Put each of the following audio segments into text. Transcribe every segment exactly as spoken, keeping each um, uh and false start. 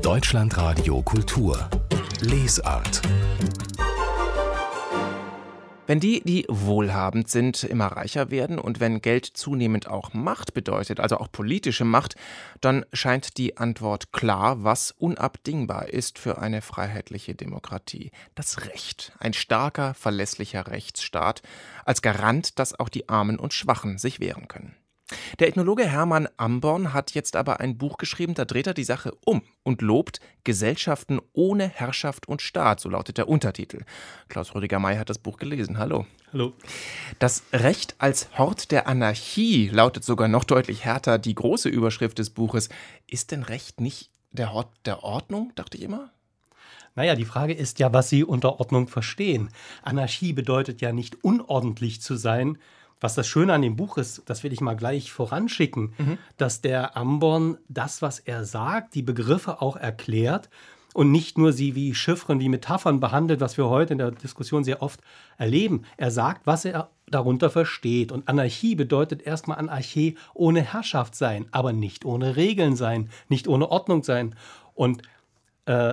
Deutschlandradio Kultur Lesart. Wenn die, die wohlhabend sind, immer reicher werden und wenn Geld zunehmend auch Macht bedeutet, also auch politische Macht, dann scheint die Antwort klar, was unabdingbar ist für eine freiheitliche Demokratie. Das Recht, ein starker, verlässlicher Rechtsstaat, als Garant, dass auch die Armen und Schwachen sich wehren können. Der Ethnologe Hermann Amborn hat jetzt aber ein Buch geschrieben, da dreht er die Sache um und lobt Gesellschaften ohne Herrschaft und Staat, so lautet der Untertitel. Klaus Rüdiger May hat das Buch gelesen. Hallo. Hallo. Das Recht als Hort der Anarchie lautet sogar noch deutlich härter die große Überschrift des Buches. Ist denn Recht nicht der Hort der Ordnung, dachte ich immer? Naja, die Frage ist ja, was Sie unter Ordnung verstehen. Anarchie bedeutet ja nicht unordentlich zu sein. Was das Schöne an dem Buch ist, das will ich mal gleich voranschicken, mhm. dass der Amborn das, was er sagt, die Begriffe auch erklärt und nicht nur sie wie Chiffren, wie Metaphern behandelt, was wir heute in der Diskussion sehr oft erleben. Er sagt, was er darunter versteht. Und Anarchie bedeutet erstmal Anarchie ohne Herrschaft sein, aber nicht ohne Regeln sein, nicht ohne Ordnung sein. Und äh,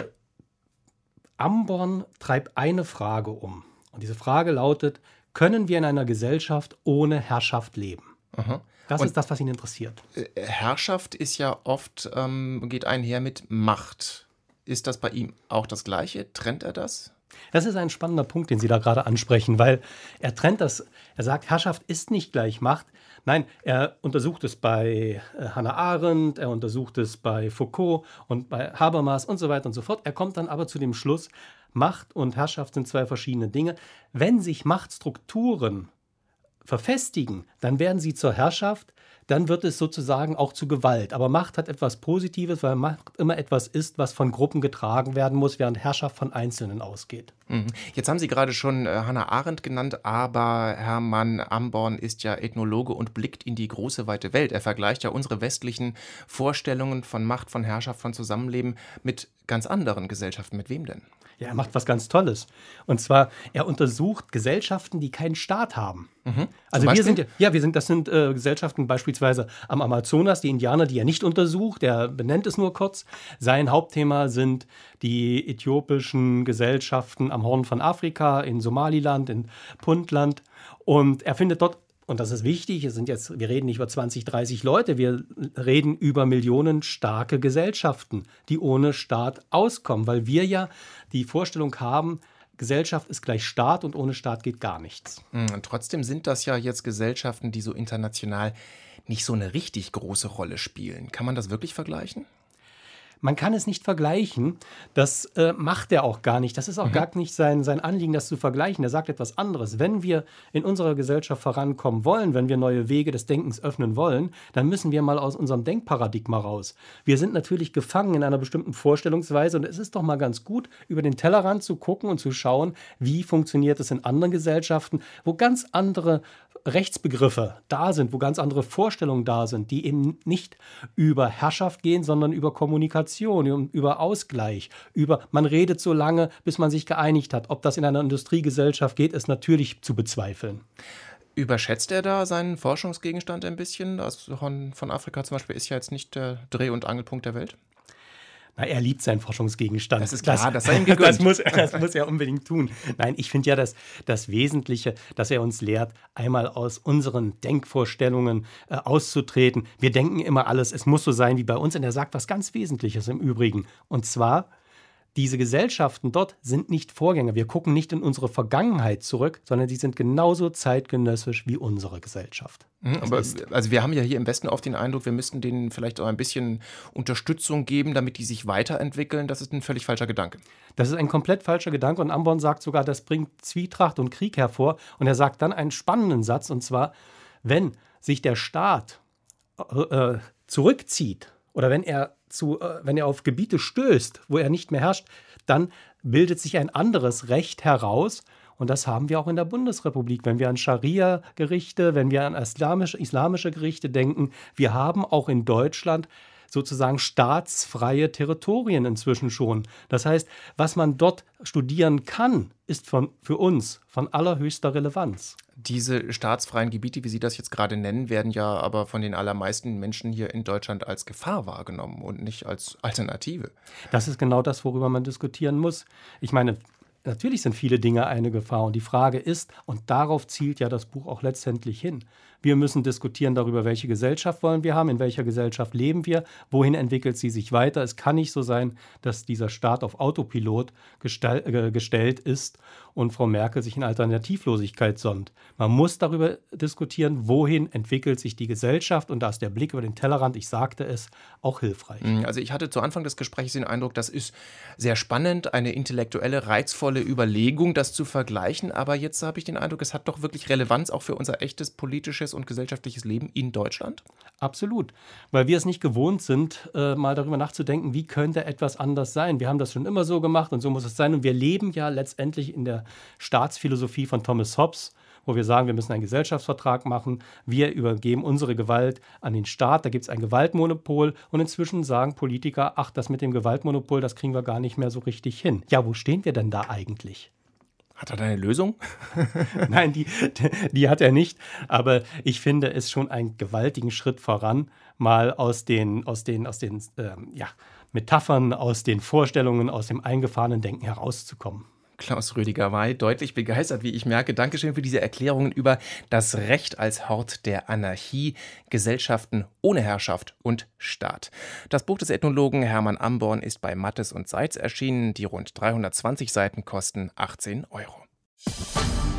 Amborn treibt eine Frage um. Und diese Frage lautet: Können wir in einer Gesellschaft ohne Herrschaft leben? Aha. Das Und ist das, was ihn interessiert. Herrschaft ist ja oft, ähm, geht einher mit Macht. Ist das bei ihm auch das Gleiche? Trennt er das? Das ist ein spannender Punkt, den Sie da gerade ansprechen, weil er trennt das. Er sagt, Herrschaft ist nicht gleich Macht. Nein, er untersucht es bei äh, Hannah Arendt, er untersucht es bei Foucault und bei Habermas und so weiter und so fort. Er kommt dann aber zu dem Schluss, Macht und Herrschaft sind zwei verschiedene Dinge. Wenn sich Machtstrukturen verfestigen, dann werden sie zur Herrschaft, dann wird es sozusagen auch zu Gewalt. Aber Macht hat etwas Positives, weil Macht immer etwas ist, was von Gruppen getragen werden muss, während Herrschaft von Einzelnen ausgeht. Jetzt haben Sie gerade schon äh, Hannah Arendt genannt, aber Hermann Amborn ist ja Ethnologe und blickt in die große, weite Welt. Er vergleicht ja unsere westlichen Vorstellungen von Macht, von Herrschaft, von Zusammenleben mit ganz anderen Gesellschaften. Mit wem denn? Ja, er macht was ganz Tolles. Und zwar, er untersucht Gesellschaften, die keinen Staat haben. Mhm. Also wir sind ja, ja, wir sind, das sind äh, Gesellschaften beispielsweise am Amazonas, die Indianer, die er nicht untersucht, er benennt es nur kurz. Sein Hauptthema sind die äthiopischen Gesellschaften am Horn von Afrika, in Somaliland, in Puntland. Und er findet dort, und das ist wichtig, es sind jetzt, wir reden nicht über zwanzig, dreißig Leute, wir reden über Millionen starke Gesellschaften, die ohne Staat auskommen, weil wir ja die Vorstellung haben, Gesellschaft ist gleich Staat und ohne Staat geht gar nichts. Und trotzdem sind das ja jetzt Gesellschaften, die so international nicht so eine richtig große Rolle spielen. Kann man das wirklich vergleichen? Man kann es nicht vergleichen, das äh, macht er auch gar nicht. Das ist auch mhm. gar nicht sein, sein Anliegen, das zu vergleichen. Er sagt etwas anderes. Wenn wir in unserer Gesellschaft vorankommen wollen, wenn wir neue Wege des Denkens öffnen wollen, dann müssen wir mal aus unserem Denkparadigma raus. Wir sind natürlich gefangen in einer bestimmten Vorstellungsweise und es ist doch mal ganz gut, über den Tellerrand zu gucken und zu schauen, wie funktioniert es in anderen Gesellschaften, wo ganz andere Rechtsbegriffe da sind, wo ganz andere Vorstellungen da sind, die eben nicht über Herrschaft gehen, sondern über Kommunikation, über Ausgleich, über man redet so lange, bis man sich geeinigt hat. Ob das in einer Industriegesellschaft geht, ist natürlich zu bezweifeln. Überschätzt er da seinen Forschungsgegenstand ein bisschen? Das Horn von Afrika zum Beispiel ist ja jetzt nicht der Dreh- und Angelpunkt der Welt. Na, er liebt seinen Forschungsgegenstand. Das ist klar, das, das sei ihm gegönnt. Das muss, das muss er unbedingt tun. Nein, ich finde ja das, das Wesentliche, dass er uns lehrt, einmal aus unseren Denkvorstellungen äh, auszutreten. Wir denken immer alles, es muss so sein wie bei uns. Und er sagt was ganz Wesentliches im Übrigen. Und zwar, diese Gesellschaften dort sind nicht Vorgänger. Wir gucken nicht in unsere Vergangenheit zurück, sondern sie sind genauso zeitgenössisch wie unsere Gesellschaft. Mhm, aber, also wir haben ja hier im Westen oft den Eindruck, wir müssten denen vielleicht auch ein bisschen Unterstützung geben, damit die sich weiterentwickeln. Das ist ein völlig falscher Gedanke. Das ist ein komplett falscher Gedanke und Amborn sagt sogar, das bringt Zwietracht und Krieg hervor. Und er sagt dann einen spannenden Satz, und zwar, wenn sich der Staat äh, zurückzieht oder wenn er Zu, äh, wenn er auf Gebiete stößt, wo er nicht mehr herrscht, dann bildet sich ein anderes Recht heraus. Und das haben wir auch in der Bundesrepublik. Wenn wir an Scharia-Gerichte, wenn wir an islamische, islamische Gerichte denken, wir haben auch in Deutschland sozusagen staatsfreie Territorien inzwischen schon. Das heißt, was man dort studieren kann, ist von, für uns von allerhöchster Relevanz. Diese staatsfreien Gebiete, wie Sie das jetzt gerade nennen, werden ja aber von den allermeisten Menschen hier in Deutschland als Gefahr wahrgenommen und nicht als Alternative. Das ist genau das, worüber man diskutieren muss. Ich meine, natürlich sind viele Dinge eine Gefahr und die Frage ist, und darauf zielt ja das Buch auch letztendlich hin, wir müssen diskutieren darüber, welche Gesellschaft wollen wir haben, in welcher Gesellschaft leben wir, wohin entwickelt sie sich weiter. Es kann nicht so sein, dass dieser Staat auf Autopilot gestell, äh, gestellt ist und Frau Merkel sich in Alternativlosigkeit sonnt. Man muss darüber diskutieren, wohin entwickelt sich die Gesellschaft, und da ist der Blick über den Tellerrand, ich sagte es, auch hilfreich. Also ich hatte zu Anfang des Gesprächs den Eindruck, das ist sehr spannend, eine intellektuelle, reizvolle Überlegung, das zu vergleichen, aber jetzt habe ich den Eindruck, es hat doch wirklich Relevanz auch für unser echtes politisches und gesellschaftliches Leben in Deutschland? Absolut, weil wir es nicht gewohnt sind, äh, mal darüber nachzudenken, wie könnte etwas anders sein. Wir haben das schon immer so gemacht und so muss es sein, und wir leben ja letztendlich in der Staatsphilosophie von Thomas Hobbes, wo wir sagen, wir müssen einen Gesellschaftsvertrag machen, wir übergeben unsere Gewalt an den Staat, da gibt es ein Gewaltmonopol, und inzwischen sagen Politiker, ach, das mit dem Gewaltmonopol, das kriegen wir gar nicht mehr so richtig hin. Ja, wo stehen wir denn da eigentlich? Hat er da eine Lösung? Nein, die, die hat er nicht. Aber ich finde es schon einen gewaltigen Schritt voran, mal aus den, aus den, aus den ähm, ja, Metaphern, aus den Vorstellungen, aus dem eingefahrenen Denken herauszukommen. Klaus Rüdiger May, deutlich begeistert, wie ich merke. Dankeschön für diese Erklärungen über das Recht als Hort der Anarchie, Gesellschaften ohne Herrschaft und Staat. Das Buch des Ethnologen Hermann Amborn ist bei Mattes und Seitz erschienen. Die rund dreihundertzwanzig Seiten kosten achtzehn Euro.